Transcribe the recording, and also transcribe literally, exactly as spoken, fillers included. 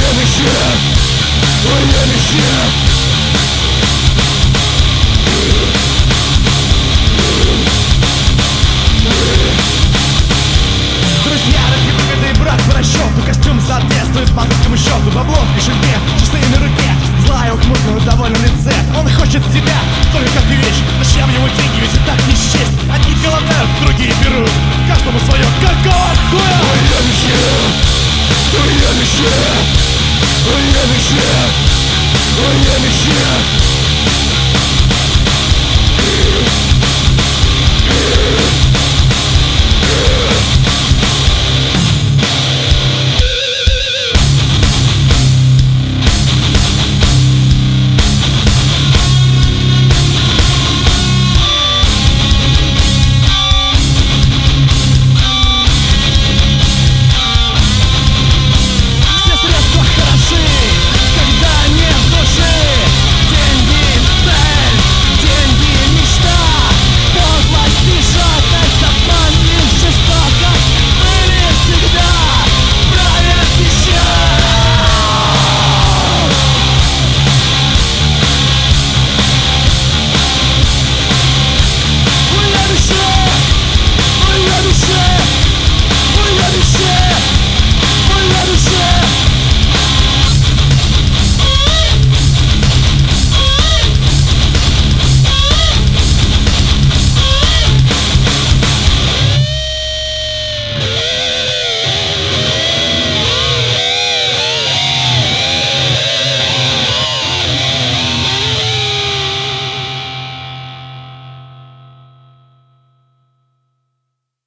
Друзья, ради выгоды и брат по расчету. Костюм соответствует банковскому счету. Бабло в кошельке, часы на руке, злая ухмылка на довольном лице. Он хочет тебя, только как и вещь. Зачем ему деньги, ведь и так не счесть. Одни голодают, другие берут, каждому свое. Какого хуя? Твоя мечта, твоя мечта, твоя мечта, твоя мечта.